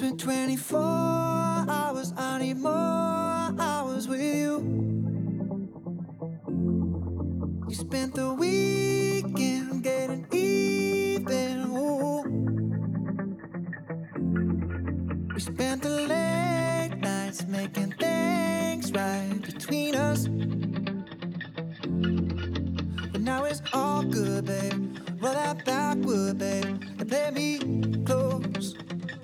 been 24 hours, I need more hours with you. You spent the weekend getting even, ooh. We spent the late nights making things right between us. But now it's all good, babe. Roll that backward, babe, and play me close.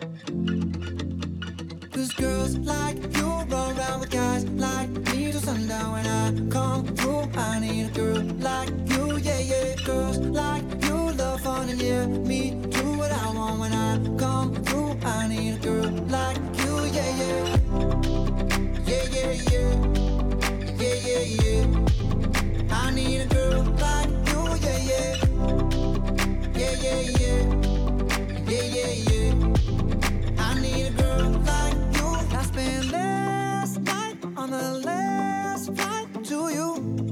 Cause girls like you run around with guys like me till sundown. When I come through, I need a girl like you, yeah, yeah. Girls like you love fun and yeah, me do what I want. When I come through, I need a girl like you, yeah, yeah. Yeah, yeah, yeah. Yeah, yeah, yeah. I need a girl like you, yeah, yeah. Yeah, yeah, yeah. Yeah, yeah, yeah. I need a girl like you. I spent last night on the last flight to you.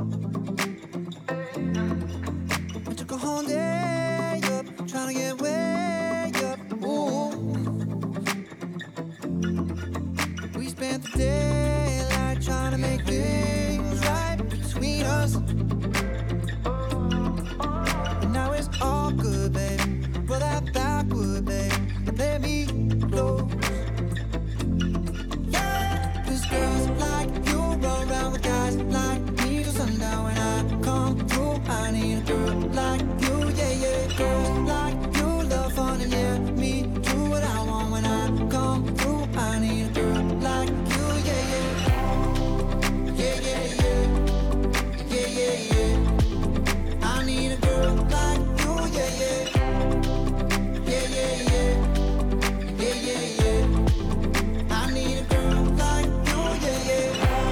I took a whole day up, trying to get way up. Ooh. We spent the daylight trying to make things right between us. And now it's all good, babe. Roll that backward, babe, and play me close. Yeah, 'cause girls like you run around with guys like me till sundown. When I come through, I need a girl like you, yeah, yeah. Girls like you love fun and yeah, me do what I want. When I come through, I need a girl like you, yeah, yeah. Yeah, yeah, yeah. Yeah, yeah, yeah. I need a girl like you, yeah, yeah. Yeah, yeah, yeah. Yeah, yeah, yeah. I need a girl like you, yeah, yeah.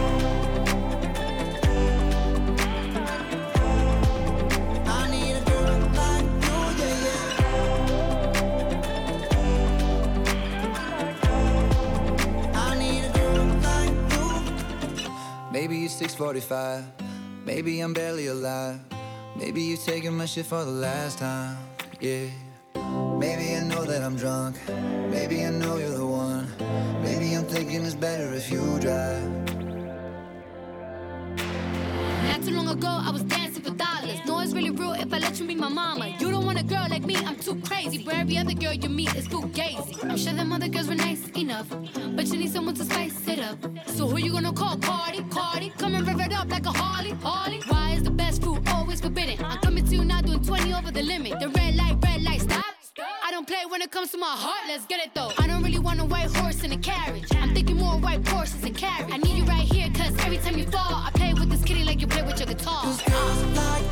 I need a girl like you, yeah, yeah. I need a girl like you. Maybe it's 6:45. Maybe I'm barely alive. Maybe you're taking my shit for the last time, yeah. Maybe I know that I'm drunk. Maybe I know you're the one. Maybe I'm thinking it's better if you drive. Not too long ago, I was dancing for dollars. No, it's really real if I let you be my mama. You don't want a girl like me, I'm too crazy. But every other girl you meet is fugazi. I'm sure them other girls were nice enough, but you need someone to spice it up. So who you gonna call? Cardi, Cardi. Come and rev it up like a Harley, Harley. Why is the best fruit always forbidden? I'm coming to you now doing 20 over the limit. The red light, stop. I don't play when it comes to my heart, let's get it though. I don't really want a white horse in a carriage. I'm thinking more white Porsches and carriage. I need you right here, cause every time you fall, I play with this kitty like you play with your guitar. 'Cause girls like